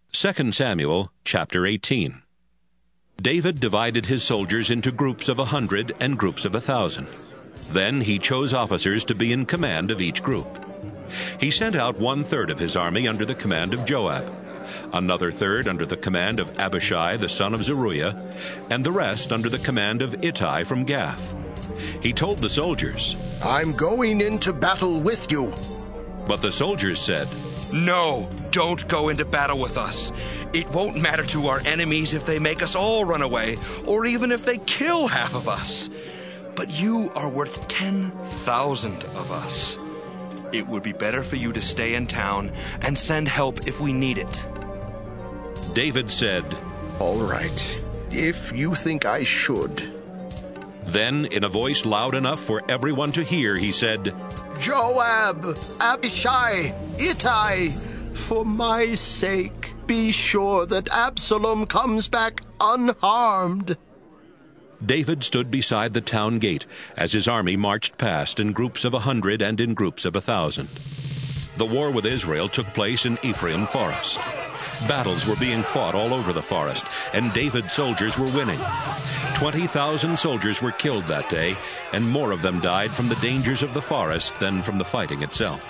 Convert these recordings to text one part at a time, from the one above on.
2 Samuel chapter 18. David divided his soldiers into groups of 100 and groups of 1,000. Then he chose officers to be in command of each group. He sent out 1/3 of his army under the command of Joab, another third under the command of Abishai the son of Zeruiah, and the rest under the command of Ittai from Gath. He told the soldiers, "I'm going into battle with you." But the soldiers said, "No, don't go into battle with us. It won't matter to our enemies if they make us all run away, or even if they kill half of us. But you are worth 10,000 of us. It would be better for you to stay in town and send help if we need it." David said, "All right, if you think I should." Then, in a voice loud enough for everyone to hear, he said, "Joab, Abishai, Ittai, for my sake, be sure that Absalom comes back unharmed." David stood beside the town gate as his army marched past in groups of 100 and in groups of 1,000. The war with Israel took place in Ephraim Forest. Battles were being fought all over the forest, and David's soldiers were winning. 20,000 soldiers were killed that day, and more of them died from the dangers of the forest than from the fighting itself.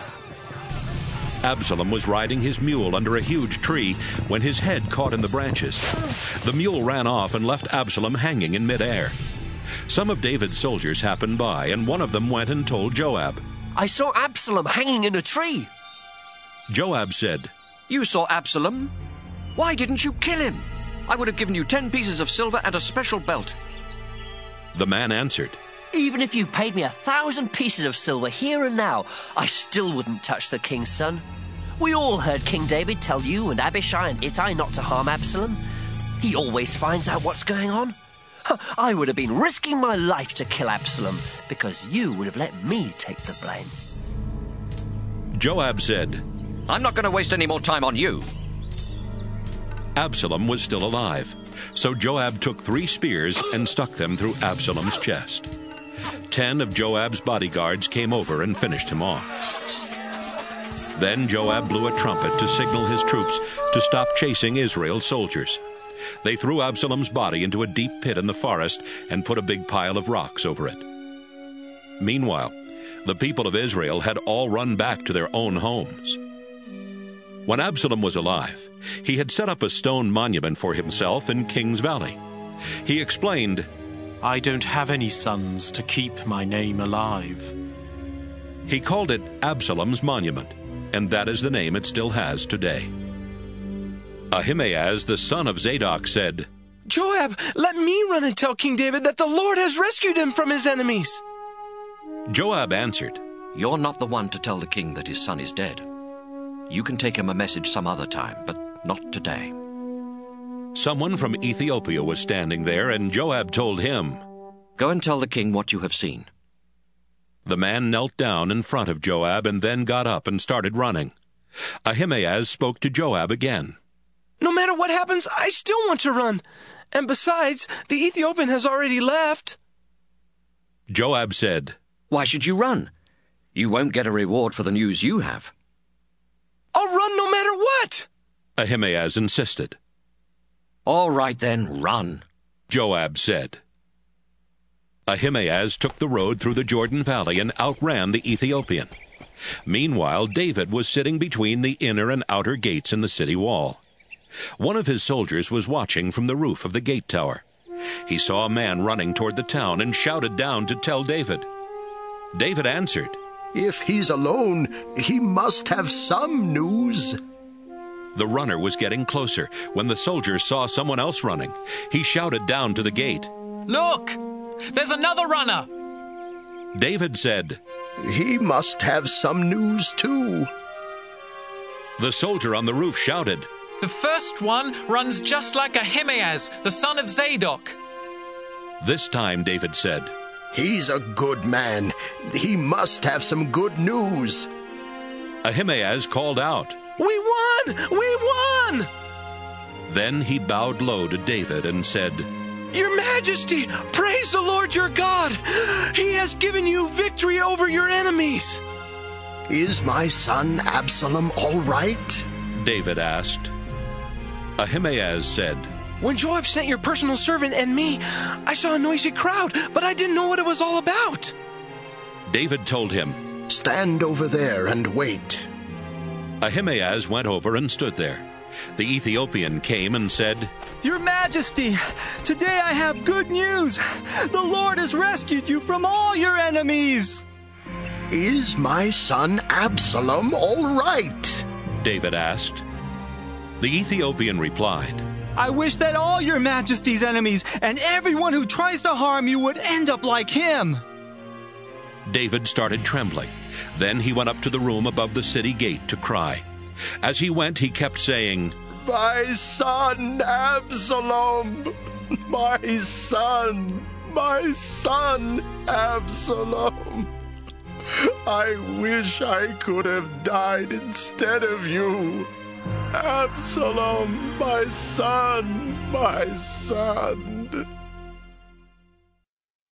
Absalom was riding his mule under a huge tree when his head caught in the branches. The mule ran off and left Absalom hanging in midair. Some of David's soldiers happened by, and one of them went and told Joab. "I saw Absalom hanging in a tree." Joab said, "You saw Absalom? Why didn't you kill him? I would have given you 10 pieces of silver and a special belt." The man answered, "Even if you paid me 1,000 pieces of silver here and now, I still wouldn't touch the king's son. We all heard King David tell you and Abishai and Ittai not to harm Absalom. He always finds out what's going on. I would have been risking my life to kill Absalom because you would have let me take the blame." Joab said, "I'm not going to waste any more time on you." Absalom was still alive, so Joab took 3 spears and stuck them through Absalom's chest. 10 of Joab's bodyguards came over and finished him off. Then Joab blew a trumpet to signal his troops to stop chasing Israel's soldiers. They threw Absalom's body into a deep pit in the forest and put a big pile of rocks over it. Meanwhile, the people of Israel had all run back to their own homes. When Absalom was alive, he had set up a stone monument for himself in King's Valley. He explained, "I don't have any sons to keep my name alive." He called it Absalom's Monument, and that is the name it still has today. Ahimaaz, the son of Zadok, said, "Joab, let me run and tell King David that the Lord has rescued him from his enemies." Joab answered, "You're not the one to tell the king that his son is dead. You can take him a message some other time, but not today." Someone from Ethiopia was standing there, and Joab told him, "Go and tell the king what you have seen." The man knelt down in front of Joab and then got up and started running. Ahimaaz spoke to Joab again. "No matter what happens, I still want to run. And besides, the Ethiopian has already left." Joab said, "Why should you run? You won't get a reward for the news you have." "I'll run no matter what," Ahimaaz insisted. "All right then, run," Joab said. Ahimaaz took the road through the Jordan Valley and outran the Ethiopian. Meanwhile, David was sitting between the inner and outer gates in the city wall. One of his soldiers was watching from the roof of the gate tower. He saw a man running toward the town and shouted down to tell David. David answered, "If he's alone, he must have some news." The runner was getting closer when the soldier saw someone else running. He shouted down to the gate, "Look! There's another runner!" David said, "He must have some news too." The soldier on the roof shouted, "The first one runs just like Ahimaaz, the son of Zadok." This time David said, "He's a good man. He must have some good news." Ahimaaz called out, "We won! We won!" Then he bowed low to David and said, "Your Majesty, praise the Lord your God. He has given you victory over your enemies." "Is my son Absalom all right?" David asked. Ahimaaz said, When Joab sent your personal servant and me, I saw a noisy crowd, but I didn't know what it was all about. David told him, Stand over there and wait. Ahimaaz went over and stood there. The Ethiopian came and said, Your Majesty, today I have good news. The Lord has rescued you from all your enemies. Is my son Absalom all right? David asked. The Ethiopian replied, I wish that all your Majesty's enemies and everyone who tries to harm you would end up like him. David started trembling. Then he went up to the room above the city gate to cry. As he went, he kept saying, My son Absalom! My son Absalom! I wish I could have died instead of you. Absalom, my son!